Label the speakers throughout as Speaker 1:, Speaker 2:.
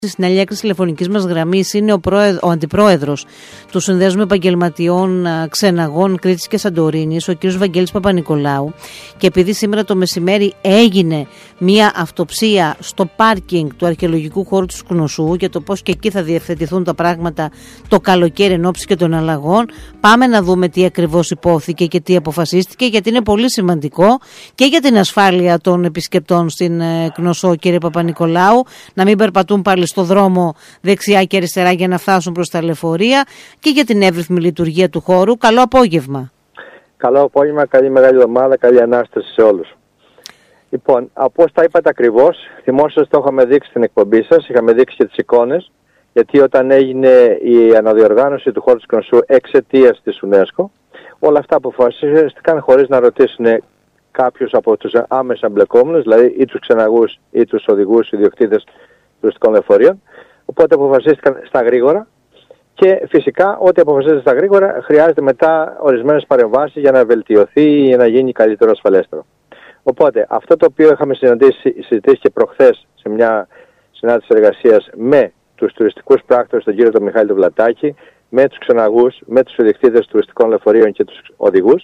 Speaker 1: Στην άλλη άκρη τηλεφωνικής μας γραμμής είναι ο αντιπρόεδρος του Συνδέσμου Επαγγελματιών Ξεναγών Κρήτης και Σαντορίνης, ο κ. Βαγγέλης Παπανικολάου, και επειδή σήμερα το μεσημέρι έγινε μια αυτοψία στο πάρκινγκ του αρχαιολογικού χώρου του Κνωσού για το πώς και εκεί θα διευθετηθούν τα πράγματα το καλοκαίρι εν ώψη και των αλλαγών, πάμε να δούμε τι ακριβώς υπόθηκε και τι αποφασίστηκε, γιατί είναι πολύ σημαντικό και για την ασφάλεια των επισκεπτών στην Κνωσό, κ. Παπανικολάου, να μην περπατούν πάλι στο δρόμο δεξιά και αριστερά για να φτάσουν προς τα λεωφορεία, και για την εύρυθμη λειτουργία του χώρου. Καλό απόγευμα.
Speaker 2: Καλό απόγευμα, καλή μεγάλη εβδομάδα, καλή Ανάσταση σε όλους. Λοιπόν, όπως τα είπατε ακριβώς, θυμόσαστε, το είχαμε δείξει στην εκπομπή σας, είχαμε δείξει και τις εικόνες, γιατί όταν έγινε η αναδιοργάνωση του χώρου της Κνωσού εξαιτίας της UNESCO, όλα αυτά αποφασίστηκαν χωρίς να ρωτήσουν κάποιους από τους άμεσα εμπλεκόμενους, δηλαδή ή τους ξεναγούς ή τους οδηγούς, ιδιοκτήτες τουριστικών λεωφορείων. Οπότε αποφασίστηκαν στα γρήγορα, και φυσικά ό,τι αποφασίζεται στα γρήγορα χρειάζεται μετά ορισμένες παρεμβάσεις για να βελτιωθεί ή για να γίνει καλύτερο, ασφαλέστερο. Οπότε αυτό το οποίο είχαμε συζητήσει και προχθές σε μια συνάντηση εργασίας με τους τουριστικούς πράκτορες, τον κύριο τον Μιχάλη τον Βλατάκη, με τους ξεναγούς, με τους ιδιοκτήτες τουριστικών λεωφορείων και τους οδηγούς,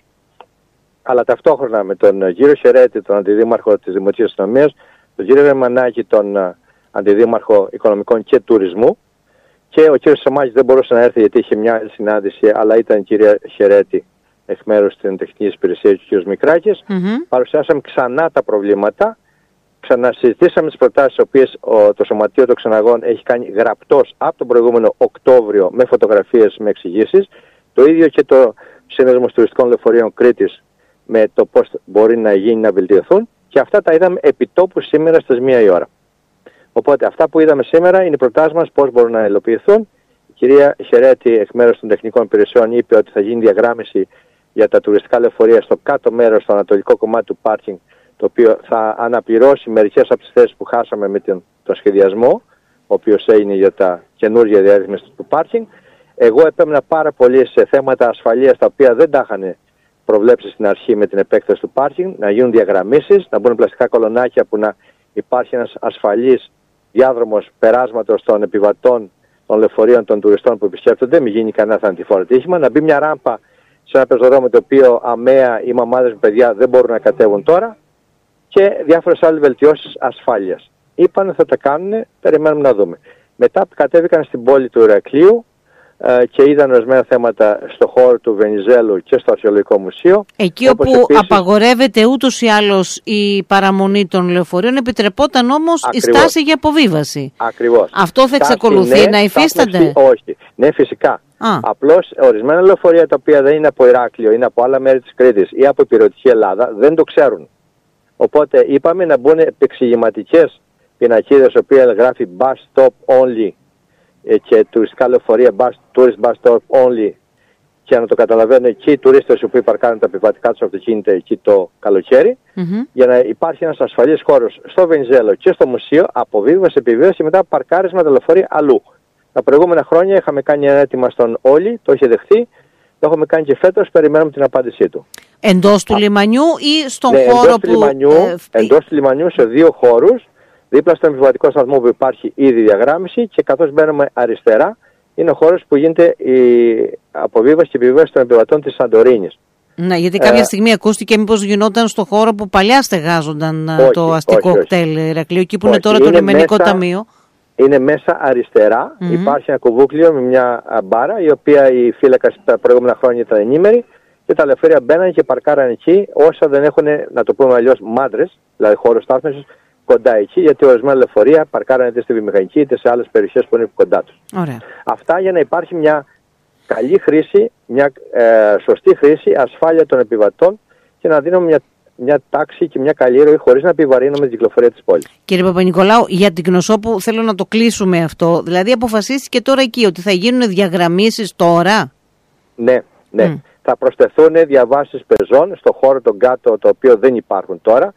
Speaker 2: αλλά ταυτόχρονα με τον κύριο Χερέτη, τον αντιδήμαρχο της Δημοτικής Αστυνομίας, τον κύριο Ρεμανάκη, τον αντιδήμαρχο Οικονομικών και Τουρισμού, και ο κύριος Σαμάκης δεν μπορούσε να έρθει γιατί είχε μια άλλη συνάντηση, αλλά ήταν η κυρία Χερέτη εκ μέρους της τεχνικής υπηρεσίας και ο κύριος Μικράκης. Παρουσιάσαμε ξανά τα προβλήματα, ξανασυζητήσαμε τις προτάσεις τις οποίες το Σωματείο των Ξεναγών έχει κάνει γραπτός από τον προηγούμενο Οκτώβριο, με φωτογραφίες, με εξηγήσεις. Το ίδιο και το Σύνδεσμο Τουριστικών Λεωφορείων Κρήτης, με το πώς μπορεί να γίνει να βελτιωθούν, και αυτά τα είδαμε επιτόπου σήμερα στις 1 η ώρα. Οπότε αυτά που είδαμε σήμερα είναι οι προτάσεις μας πώς μπορούν να υλοποιηθούν. Η κυρία Χερέτη εκ μέρους των τεχνικών υπηρεσιών είπε ότι θα γίνει διαγράμμιση για τα τουριστικά λεωφορεία στο κάτω μέρος, στο ανατολικό κομμάτι του πάρκινγκ, το οποίο θα αναπληρώσει μερικές από τις θέσεις που χάσαμε με τον σχεδιασμό, ο οποίος έγινε για τα καινούργια διαρρύθμιση του πάρκινγκ. Εγώ επέμενα πάρα πολύ σε θέματα ασφαλείας, τα οποία δεν τα είχαν προβλέψει στην αρχή με την επέκταση του πάρκινγκ, να γίνουν διαγραμμίσεις, να μπουν πλαστικά κολονάκια που να υπάρχει ένας ασφαλής διάδρομος περάσματος των επιβατών, των λεωφορείων, των τουριστών που επισκέπτονται, μην γίνει κανένα θανατηφόρο ατύχημα, να μπει μια ράμπα σε ένα πεζοδρόμιο το οποίο αμαία οι μαμάδες με παιδιά δεν μπορούν να κατέβουν τώρα, και διάφορες άλλες βελτιώσεις ασφάλειας. Είπαν θα τα κάνουν, περιμένουμε να δούμε. Μετά κατέβηκαν στην πόλη του Ηρακλείου και είδαν ορισμένα θέματα στο χώρο του Βενιζέλου και στο Αρχαιολογικό Μουσείο.
Speaker 1: Εκεί όπου επίσης απαγορεύεται ούτως ή άλλως η παραμονή των λεωφορείων, επιτρεπόταν όμως η στάση για αποβίβαση.
Speaker 2: Ακριβώς.
Speaker 1: Αυτό θα εξακολουθεί να υφίσταται?
Speaker 2: Όχι. Ναι, φυσικά. Απλώς ορισμένα λεωφορεία τα οποία δεν είναι από Ηράκλειο, είναι από άλλα μέρη της Κρήτης ή από υπηρετική Ελλάδα, δεν το ξέρουν. Οπότε είπαμε να μπουν επεξηγηματικές πινακίδες, οι οποίες γράφει bus stop only και τουριστικά λεωφορεία tourist bus stop only, και να το καταλαβαίνουν εκεί οι τουρίστες που παρκάρουν τα επιβατικά τους αυτοκίνητα εκεί το καλοκαίρι, για να υπάρχει ένας ασφαλής χώρος στο Βενιζέλο και στο μουσείο, αποβίβαση, επιβίβαση και μετά παρκάρισμα τα λεωφορεία αλλού. Τα προηγούμενα χρόνια είχαμε κάνει ένα αίτημα στον Όλη, το είχε δεχθεί, το έχουμε κάνει και φέτος, περιμένουμε την απάντησή του.
Speaker 1: Εντός του λιμανιού ή στον χώρο
Speaker 2: εντός του λιμανιού, σε 2 χώρους, δίπλα στον επιβατικό σταθμό που υπάρχει ήδη διαγράμμιση, και καθώς μπαίνουμε αριστερά είναι ο χώρος που γίνεται η αποβίβαση και επιβίβαση των επιβατών της Σαντορίνης.
Speaker 1: Ναι, γιατί κάποια στιγμή ακούστηκε μήπως γινόταν στο χώρο που παλιά στεγάζονταν το αστικό κτέλ Ηρακλείου, εκεί που είναι τώρα το λιμενικό ταμείο.
Speaker 2: Είναι μέσα αριστερά, υπάρχει ένα κουβούκλιο με μια μπάρα, η οποία η φύλακα τα προηγούμενα χρόνια ήταν ενήμερη, και τα λεωφορεία μπαίνανε και παρκάραν εκεί, όσα δεν έχουν, να το πούμε αλλιώς, μάντρες, δηλαδή χώρος στάθμευσης, κοντά εκεί, γιατί ορισμένα λεωφορεία παρκάρανε είτε στη βιομηχανική είτε σε άλλες περιοχές που είναι κοντά τους.
Speaker 1: Ωραία.
Speaker 2: Αυτά για να υπάρχει μια καλή χρήση, μια σωστή χρήση, ασφάλεια των επιβατών, και να δίνουμε μια τάξη και μια καλή ροή χωρίς να επιβαρύνουμε την κυκλοφορία της πόλης.
Speaker 1: Κύριε Παπανικολάου, για την Κνωσό που θέλω να το κλείσουμε αυτό, δηλαδή αποφασίστηκε τώρα εκεί ότι θα γίνουν διαγραμμίσεις τώρα?
Speaker 2: Ναι. Θα προσθεθούν διαβάσεις πεζών στο χώρο τον κάτω, το οποίο δεν υπάρχουν τώρα.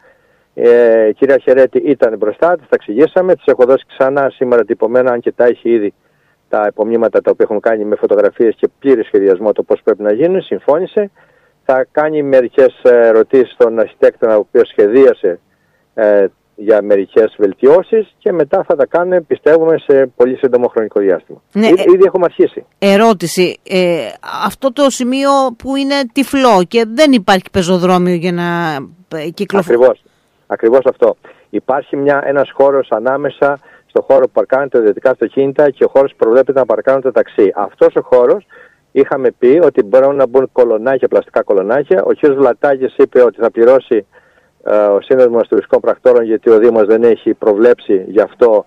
Speaker 2: Η κυρία Χερέτη ήταν μπροστά, της τα εξηγήσαμε, της έχω δώσει ξανά σήμερα τυπωμένα, αν και τα έχει ήδη τα υπομνήματα τα οποία έχουν κάνει με φωτογραφίες και πλήρη σχεδιασμό το πώς πρέπει να γίνουν, συμφώνησε. Θα κάνει μερικές ερωτήσεις στον αρχιτέκτονα ο οποίος σχεδίασε για μερικές βελτιώσεις και μετά θα τα κάνουν, πιστεύουμε, σε πολύ σύντομο χρονικό διάστημα.
Speaker 1: Ναι,
Speaker 2: ήδη έχουμε αρχίσει.
Speaker 1: Ερώτηση. Αυτό το σημείο που είναι τυφλό και δεν υπάρχει πεζοδρόμιο για να κυκλοφορήσει.
Speaker 2: Ακριβώς αυτό. Υπάρχει ένας χώρος ανάμεσα στο χώρο που παρκάνουν τα ιδιωτικά αυτοκίνητα και ο χώρος που προβλέπεται να παρκάνουν τα ταξί. Αυτός ο χώρος είχαμε πει ότι μπορούν να μπουν κολονάκια, πλαστικά κολονάκια. Ο κ. Βλατάκης είπε ότι θα πληρώσει ο Σύνδεσμος Τουριστικών Πρακτόρων, γιατί ο Δήμος δεν έχει προβλέψει γι' αυτό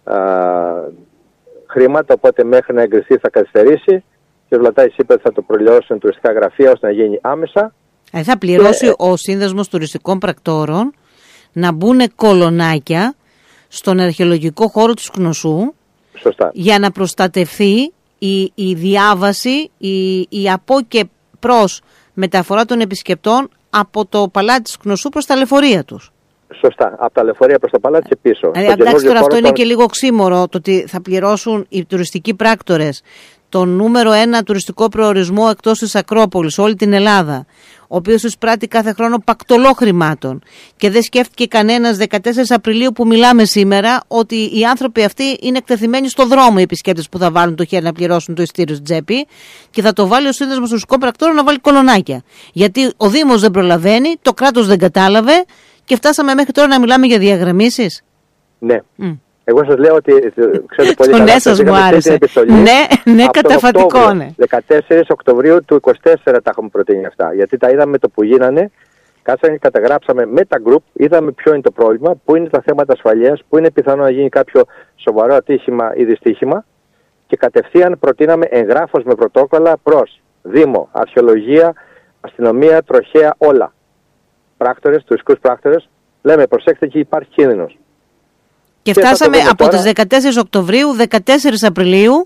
Speaker 2: χρήματα, οπότε μέχρι να εγκριθεί θα καθυστερήσει. Ο κ. Βλατάκης είπε ότι θα το προλιώσουν τουριστικά γραφεία ώστε να γίνει άμεσα.
Speaker 1: Θα πληρώσει ο Σύνδεσμος Τουριστικών Πρακτόρων να μπουν κολονάκια στον αρχαιολογικό χώρο του Κνωσού.
Speaker 2: Σωστά.
Speaker 1: Για να προστατευθεί η διάβαση, η από και προς μεταφορά των επισκεπτών από το παλάτι της Κνωσού προς τα λεωφορεία τους.
Speaker 2: Σωστά. Από τα λεωφορεία προς το παλάτι και πίσω.
Speaker 1: Εντάξει, τώρα αυτό είναι και λίγο οξύμορο, το ότι θα πληρώσουν οι τουριστικοί πράκτορες τον νούμερο 1 τουριστικό προορισμό εκτός της Ακρόπολης, όλη την Ελλάδα, ο οποίος εισπράττει κάθε χρόνο πακτολό χρημάτων, και δεν σκέφτηκε κανένας 14 Απριλίου που μιλάμε σήμερα ότι οι άνθρωποι αυτοί είναι εκτεθειμένοι στο δρόμο, οι επισκέπτες που θα βάλουν το χέρι να πληρώσουν το ειστήριο στην τσέπη, και θα το βάλει ο Σύνδεσμος Τουριστικών Πρακτόρων να βάλει κολονάκια. Γιατί ο Δήμος δεν προλαβαίνει, το κράτος δεν κατάλαβε και φτάσαμε μέχρι τώρα να μιλάμε για διαγραμμίσεις.
Speaker 2: Ναι. Εγώ σας λέω ότι, ξέρετε πολύ καλά,
Speaker 1: σας μου άρεσε. Ναι, καταφατικό, ναι.
Speaker 2: 14 Οκτωβρίου του 2024 τα έχουμε προτείνει αυτά, γιατί τα είδαμε το που γίνανε, κάτσαμε και καταγράψαμε με τα group, είδαμε ποιο είναι το πρόβλημα, πού είναι τα θέματα ασφαλείας, πού είναι πιθανό να γίνει κάποιο σοβαρό ατύχημα ή δυστύχημα, και κατευθείαν προτείναμε εγγράφος με πρωτόκολλα προς Δήμο, Αρχαιολογία, Αστυνομία, Τροχέα, όλα. Πράκτορες, τουριστικούς πράκτορες, λέμε προσέξτε, εκεί υπάρχει κίνδυνος.
Speaker 1: Και φτάσαμε από τις 14 Οκτωβρίου, 14 Απριλίου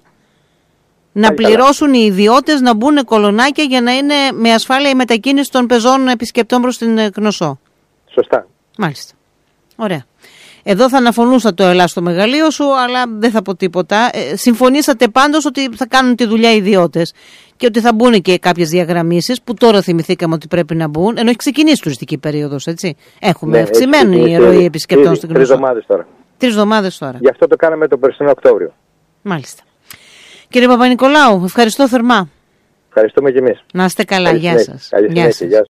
Speaker 1: να πληρώσουν οι ιδιώτες να μπουν κολονάκια για να είναι με ασφάλεια η μετακίνηση των πεζών επισκεπτών προς την Κνωσό.
Speaker 2: Σωστά.
Speaker 1: Μάλιστα. Ωραία. Εδώ θα αναφωνούσα το Ελλάς στο μεγαλείο σου, αλλά δεν θα πω τίποτα. Συμφωνήσατε πάντως ότι θα κάνουν τη δουλειά οι ιδιώτες και ότι θα μπουν και κάποιες διαγραμμίσεις που τώρα θυμηθήκαμε ότι πρέπει να μπουν, ενώ έχει ξεκινήσει η τουριστική περίοδος, έτσι. Έχουμε αυξημένη ροή επισκεπτών στην Κνωσό.
Speaker 2: 3 εβδομάδες τώρα.
Speaker 1: 3 εβδομάδες τώρα.
Speaker 2: Γι' αυτό το κάναμε τον περσινό Οκτώβριο.
Speaker 1: Μάλιστα. Κύριε Παπα-Νικολάου, ευχαριστώ θερμά.
Speaker 2: Ευχαριστούμε και εμείς.
Speaker 1: Να είστε καλά. Γεια σας.
Speaker 2: Καλή συνέχεια. Γεια σας.